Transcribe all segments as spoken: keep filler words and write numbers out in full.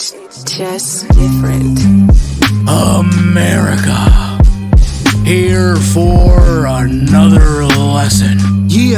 It's just different. America, here for another lesson. Yeah.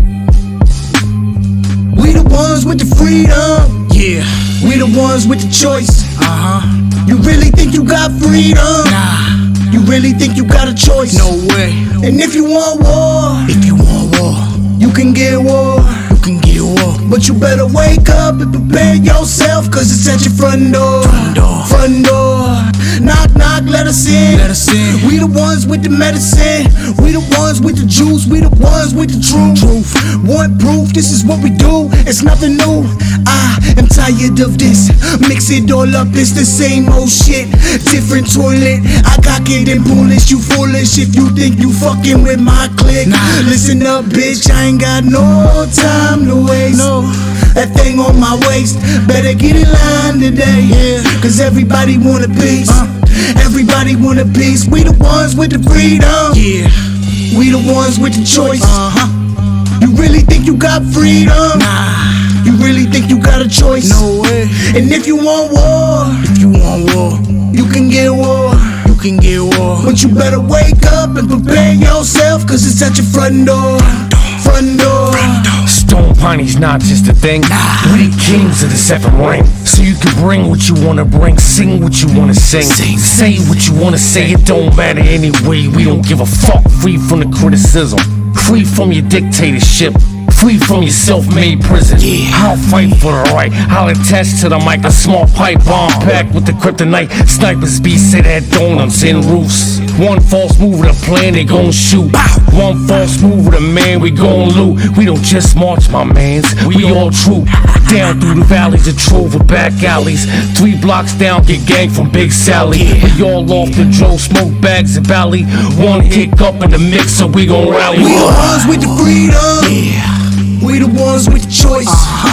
We the ones with the freedom. Yeah. We the ones with the choice. Uh-huh. You really think you got freedom? Nah. You really think you got a choice? No way. And if you want war, If you want war, you can get war. you can get war. But you better wake up and prepare yourself, cause it's at your front door. Front door. Front door. Knock, knock, let us in. Let us in. We the ones with the medicine. We the ones with the juice. We the ones with the truth. Truth. Want proof? This is what we do. It's nothing new. I am tired of this. Mix it all up. It's the same old shit. Different toilet. I got getting bullish. You foolish if you think you fucking with my clique. Nah. Listen up, bitch. I ain't got no time to waste. No. That thing on my waist, better get in line today. Yeah. Cause everybody want a piece. Uh. Everybody want a piece. We the ones with the freedom. Yeah. We the ones with the choice. Uh-huh. You really think you got freedom? Nah. You really think you got a choice? No way. And if you want war, If you want war, you can get war. you can get war. But you better wake up and prepare yourself, cause it's at your front door. Front door. Stone Piney's not just a thing. We the kings of the seven ring. So you can bring what you wanna bring, sing what you wanna sing, Sing. say what you wanna say. It don't matter anyway. We don't give a fuck. Free from the criticism, free from your dictatorship, free from your self-made prison. Yeah. I'll fight for the right. I'll attach to the mic a small pipe bomb packed with the kryptonite. Snipers be set at donuts and roofs. One false move of the plan, they gon' shoot. One false move of the man, we gon' loot. We don't just march, my mans, we all troop. Down through the valleys of Trove with back alleys. Three blocks down, get gang from Big Sally. We all off the Joe, smoke bags and valley. One hiccup in the mix, so we gon' rally. We the ones with the freedom. Yeah. We the ones with the choice.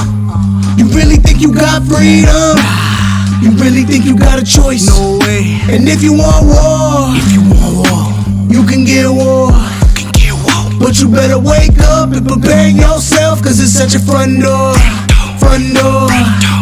You really think you got freedom? You really think you got a choice? No way. And if you want war, If you want war, you can get war. you can get war. But you better wake up and prepare yourself, cause it's at your front door. Front door.